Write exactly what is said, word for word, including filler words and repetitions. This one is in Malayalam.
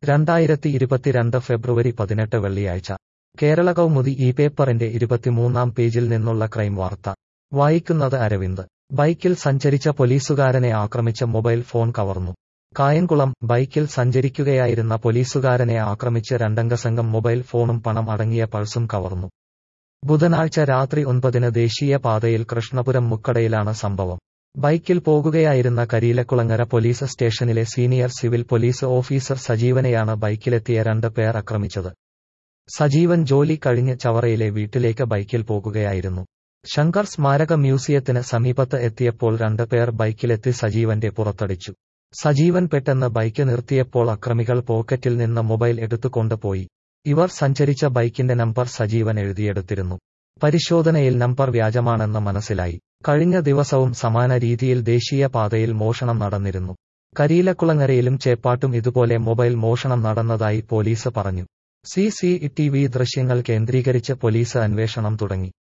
രണ്ടായിരത്തി ഇരുപത്തിരണ്ട് ഫെബ്രുവരി പതിനെട്ട് വെള്ളിയാഴ്ച കേരള കൗമുദി ഈ പേപ്പറിന്റെ ഇരുപത്തിമൂന്നാം പേജിൽ നിന്നുള്ള ക്രൈം വാർത്ത വായിക്കുന്നത് അരവിന്ദ്. ബൈക്കിൽ സഞ്ചരിച്ച പോലീസുകാരനെ ആക്രമിച്ച മൊബൈൽ ഫോൺ കവർന്നു. കായംകുളം ബൈക്കിൽ സഞ്ചരിക്കുകയായിരുന്ന പോലീസുകാരനെ ആക്രമിച്ച് രണ്ടംഗ സംഘം മൊബൈൽ ഫോണും പണം അടങ്ങിയ പൾസും കവർന്നു. ബുധനാഴ്ച രാത്രി ഒൻപതിന് ദേശീയ പാതയിൽ കൃഷ്ണപുരം മുക്കടയിലാണ് സംഭവം. ബൈക്കിൽ പോകുകയായിരുന്ന കരിയിലക്കുളങ്ങര പോലീസ് സ്റ്റേഷനിലെ സീനിയർ സിവിൽ പോലീസ് ഓഫീസർ സജീവനെയാണ് ബൈക്കിലെത്തിയ രണ്ട് പേർ ആക്രമിച്ചത്. സജീവൻ ജോലി കഴിഞ്ഞ് ചവറയിലെ വീട്ടിലേക്ക് ബൈക്കിൽ പോകുകയായിരുന്നു. ശങ്കർ സ്മാരക മ്യൂസിയത്തിന് സമീപത്ത് എത്തിയപ്പോൾ രണ്ട് പേർ ബൈക്കിലെത്തി സജീവന്റെ പുറത്തടിച്ചു. സജീവൻ പെട്ടെന്ന് ബൈക്ക് നിർത്തിയപ്പോൾ അക്രമികൾ പോക്കറ്റിൽ നിന്ന് മൊബൈൽ എടുത്തുകൊണ്ടുപോയി. ഇവർ സഞ്ചരിച്ച ബൈക്കിന്റെ നമ്പർ സജീവൻ എഴുതിയെടുത്തിരുന്നു. പരിശോധനയിൽ നമ്പർ വ്യാജമാണെന്ന് മനസ്സിലായി. കഴിഞ്ഞ ദിവസവും സമാന രീതിയിൽ ദേശീയ പാതയിൽ മോഷണം നടന്നിരുന്നു. കരിയിലക്കുളങ്ങരയിലും ചേപ്പാട്ടും ഇതുപോലെ മൊബൈൽ മോഷണം നടന്നതായി പോലീസ് പറഞ്ഞു. സി സി ടി വി ദൃശ്യങ്ങൾ കേന്ദ്രീകരിച്ച് പോലീസ് അന്വേഷണം തുടങ്ങി.